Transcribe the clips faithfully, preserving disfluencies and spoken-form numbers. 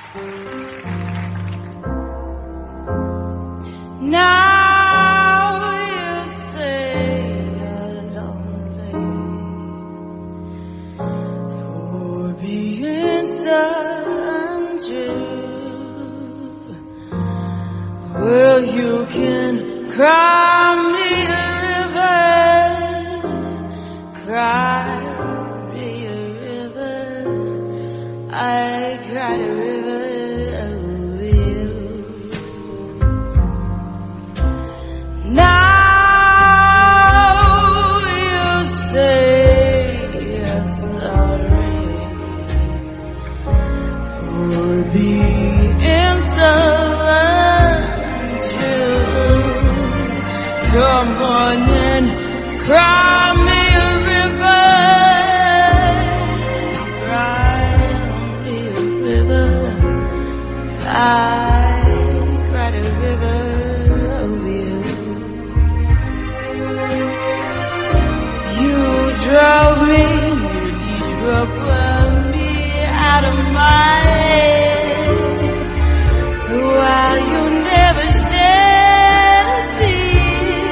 Now you say you're lonely for being so untrue. Well, you can cry me a river, cry me a river. I cried a river over you. Now you say you're sorry for being so untrue. Come on and cry me a river, cry me a river. I cried a river over you. You drove me, you drove me out of my head, while you never shed a tear.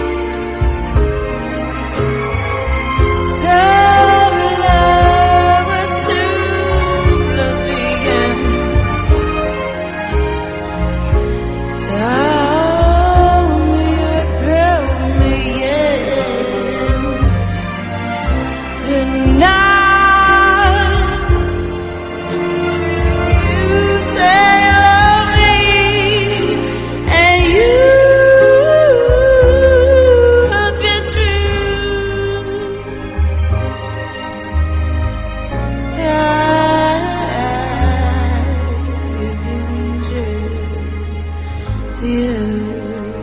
Told me love was too oblivion. Told me you'd throw me in. And now you say love me, and you have been true. I've been true to you.